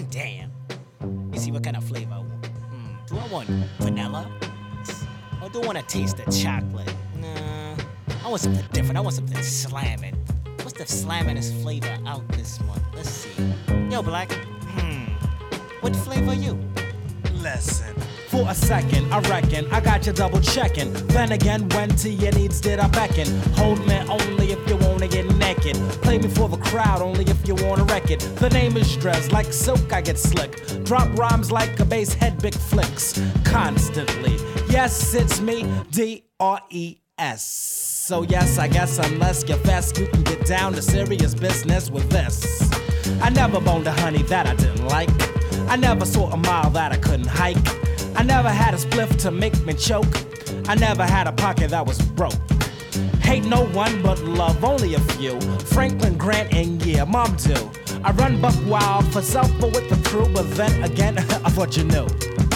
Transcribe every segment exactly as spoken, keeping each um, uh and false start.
Damn. You see what kind of flavor I want? Mm. Do I want vanilla? Or do I want to taste the chocolate? Nah. I want something different. I want something slamming. What's the slamminest flavor out this month? Let's see. Yo, Black. Hmm. What flavor are you? Lesson. For a second, I reckon I got you double checking. Then again, when to your needs did I beckon? Hold me only if you wanna get naked. Play me for the crowd only if you wanna wreck it. The name is Drez, like silk I get slick. Drop rhymes like a bass head, big flicks. Constantly, yes, it's me, D R E S. So yes, I guess unless you're fast, you can get down to serious business with this. I never boned a honey that I didn't like. I never saw a mile that I couldn't hike. I never had a spliff to make me choke. I never had a pocket that was broke. Hate no one but love only a few. Franklin Grant and yeah, Mom do. I run buck wild for self but with the crew. But then again, I thought you knew.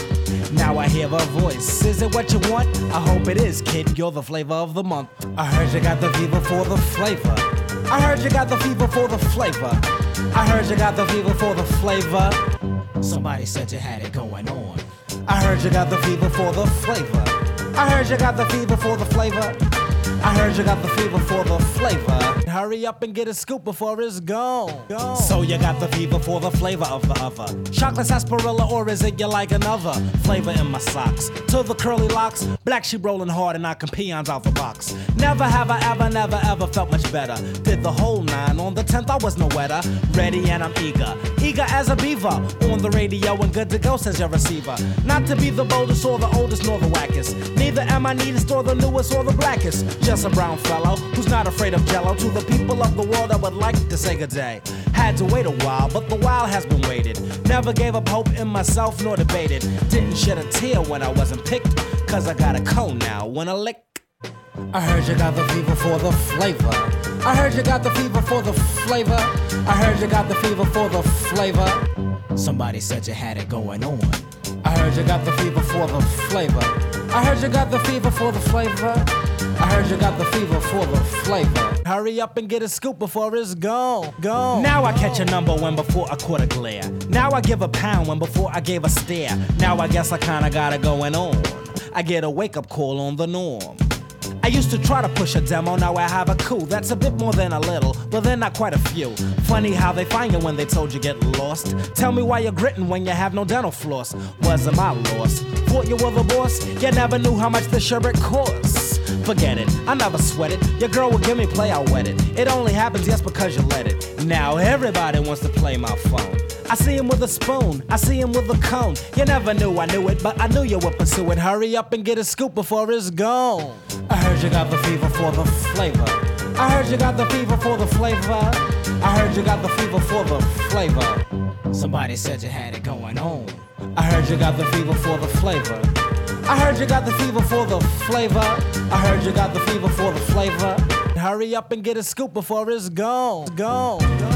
Now I hear a voice. Is it what you want? I hope it is, kid. You're the flavor of the month. I heard you got the fever for the flavor. I heard you got the fever for the flavor. I heard you got the fever for the flavor. Somebody said you had it going on. I heard you got the fever for the flavor. I heard you got the fever for the flavor. I heard you got the fever for the flavor. Hurry up and get a scoop before it's gone. gone. So you got the fever for the flavor of the other. Chocolate sarsaparilla, or is it you like another flavor in my socks? To the curly locks, black sheep rolling hard and knocking peons out the box. Never have I ever, never ever felt much better. Did the whole nine, on the tenth I was no wetter. Ready and I'm eager, eager as a beaver. On the radio and good to go, says your receiver. Not to be the boldest or the oldest nor the wackest. Neither am I neatest or the newest or the blackest. Just a brown fellow who's not afraid of jello. To the people of the world I would like to say good day. Had to wait a while, but the while has been waited. Never gave up hope in myself nor debated. Didn't shed a tear when I wasn't picked, cause I got a cone now when I lick. I heard you got the fever for the flavor. I heard you got the fever for the flavor. I heard you got the fever for the flavor. Somebody said you had it going on. I heard you got the fever for the flavor. I heard you got the fever for the flavor. I heard you got the fever for the flavor. Hurry up and get a scoop before it's gone. Gone. Now I catch a number when before I caught a glare. Now I give a pound when before I gave a stare. Now I guess I kinda got it going on. I get a wake-up call on the norm. I used to try to push a demo, now I have a coup. That's a bit more than a little, but then not quite a few. Funny how they find you when they told you get lost. Tell me why you're gritting when you have no dental floss. Wasn't my loss. Thought you were the boss, you never knew how much the sherbet costs. Forget it, I never sweat it. Your girl will give me play, I'll wet it. It only happens just because you let it. Now everybody wants to play my phone. I see him with a spoon, I see him with a cone. You never knew I knew it, but I knew you would pursue it. Hurry up and get a scoop before it's gone. I heard you got the fever for the flavor. I heard you got the fever for the flavor. I heard you got the fever for the flavor. Somebody said you had it going on. I heard you got the fever for the flavor. I heard you got the fever for the flavor. I heard you got the fever for the flavor. Hurry up and get a scoop before it's gone. Gone.